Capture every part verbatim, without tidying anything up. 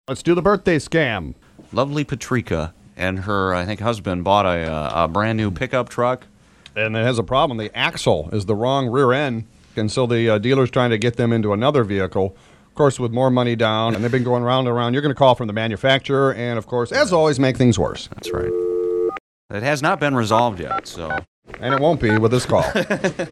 Let's do the birthday scam. Lovely Patrika and her, I think, husband bought a, uh, a brand new pickup truck. And it has a problem. The axle is the wrong rear end, and so the uh, dealer's trying to get them into another vehicle, of course, with more money down, and they've been going round and around. You're going to call from the manufacturer, and, of course, as always, make things worse. That's right. It has not been resolved yet, so... And it won't be with this call. This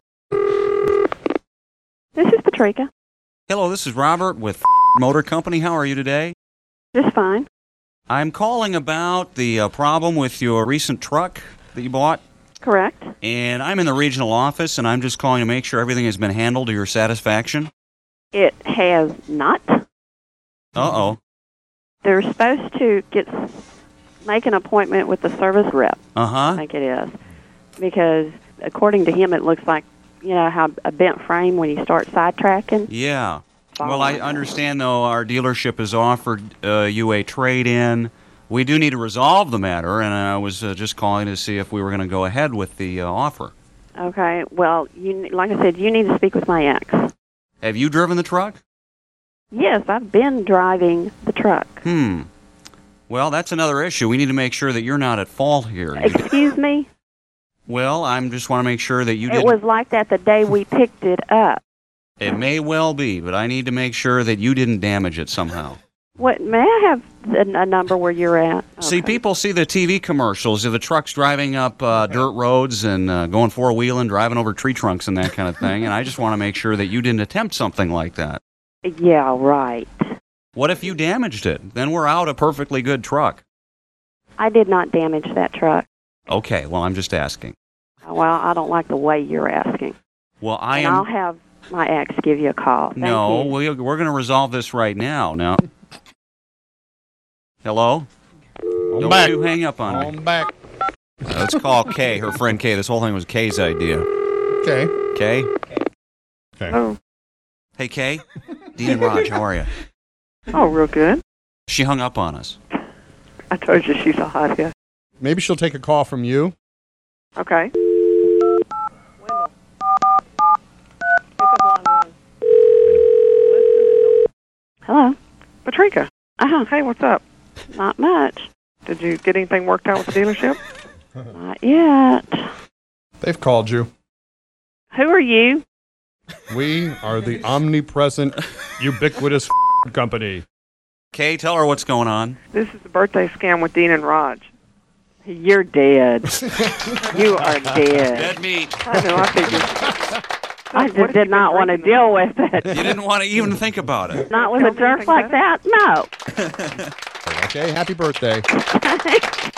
is Patrika. Hello, this is Robert with Motor Company. How are you today? Just fine. I'm calling about the uh, problem with your recent truck that you bought. Correct. And I'm in the regional office, and I'm just calling to make sure everything has been handled to your satisfaction. It has not. Uh-oh. They're supposed to get make an appointment with the service rep. Uh-huh. I think it is. Because according to him, it looks like, you know, how a bent frame when you start sidetracking. Yeah. Well, I understand, though, our dealership has offered uh, you a trade-in. We do need to resolve the matter, and I was uh, just calling to see if we were going to go ahead with the uh, offer. Okay. Well, you, like I said, you need to speak with my ex. Have you driven the truck? Yes, I've been driving the truck. Hmm. Well, that's another issue. We need to make sure that you're not at fault here. Excuse me? Well, I just want to make sure that you It didn't... was like that the day we picked it up. It may well be, but I need to make sure that you didn't damage it somehow. What, may I have a, a number where you're at? See, Okay. people see the T V commercials of the trucks driving up uh, dirt roads and uh, going four-wheeling, driving over tree trunks and that kind of thing, and I just want to make sure that you didn't attempt something like that. Yeah, right. What if you damaged it? Then we're out a perfectly good truck. I did not damage that truck. Okay, well, I'm just asking. Well, I don't like the way you're asking. Well, I and am... I'll have my ex give you a call. Thank no, you. we, we're going to resolve this right now. Now, hello? I'm Don't back. you hang up on me. I'm back. Uh, let's call Kay, her friend Kay. This whole thing was Kay's idea. Okay. Kay? Okay. Oh. Hey, Kay? Dean and Raj, how are you? Oh, real good. She hung up on us. I told you she's a hothead. Maybe she'll take a call from you. Okay. Hello. Patrika. Uh-huh. Hey, what's up? Not much. Did you get anything worked out with the dealership? Not yet. They've called you. Who are you? We are the omnipresent, ubiquitous company. Kay, tell her what's going on. This is the birthday scam with Dean and Raj. You're dead. You are dead. Dead meat. I know, I figured. I What just have you did been not want to drinking deal with it. You didn't want to even think about it. Not with Tell a me jerk anything like better. that? No. Okay, happy birthday.